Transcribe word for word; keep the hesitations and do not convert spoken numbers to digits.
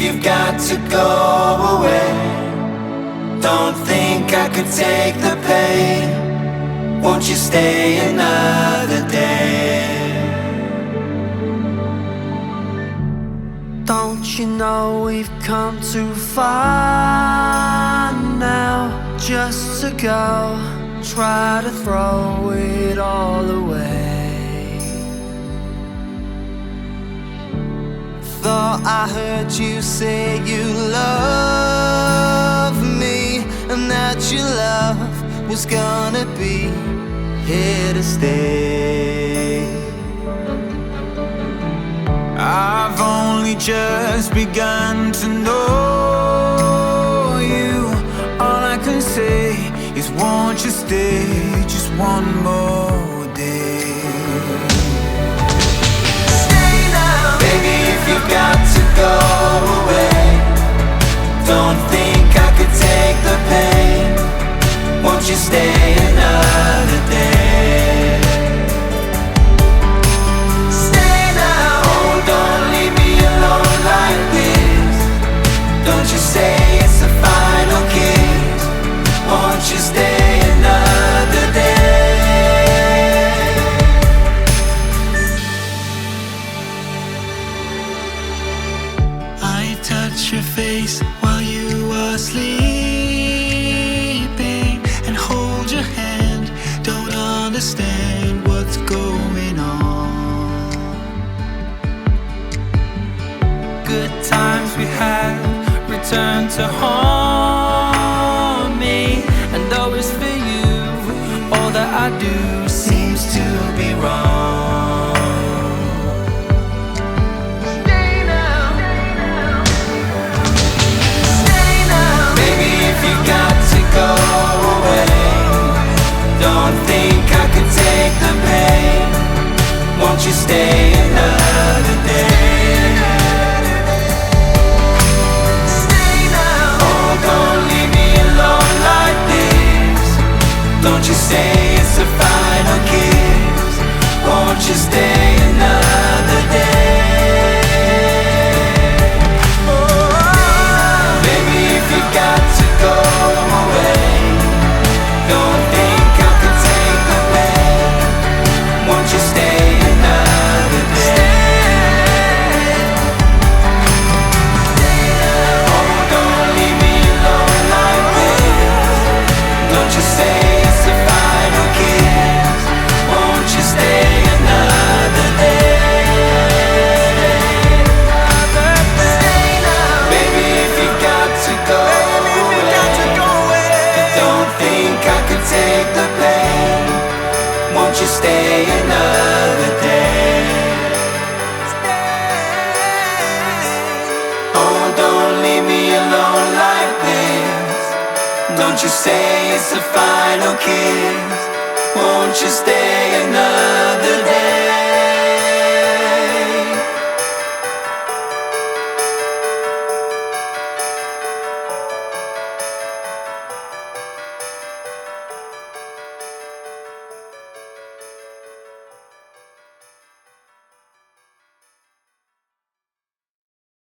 you've got to go away. Don't think I could take the pain. Won't you stay another day? Don't you know we've come too far now just to go try to throw it all away? Thought I heard you say you love me, and that your love was gonna be here to stay. I've only just begun to know you. All I can say is won't you stay just one more day? Stay now, baby, if you've got to go away. Don't think I could take the pain. Won't you stay another day? Stay now, oh, don't leave me alone like this. Don't you say it's the final kiss. Won't you stay another day? I touch your face while you are sleeping, and hold your hand. Don't understand what's going on. Good times we had return to haunt me, and though it's for you, all that I do seems to be wrong. Stay now, stay now, baby, if you got to go away. Don't think I could take the pain. Won't you stay another day? Stay now, oh, don't leave me alone like this. Don't you say it's the final kiss. Won't you stay another day? Oh, baby, if you got to go away. Don't think I could take the pain. Won't you stay another day? Oh, don't leave me alone like this. Don't you say it's the final kiss. Won't you stay another day? Stay now, baby, if you got to go away. Don't think I could take the pain. Won't you stay another day? Oh, don't leave me alone like this. Don't you say it's the final kiss. Won't you stay another day?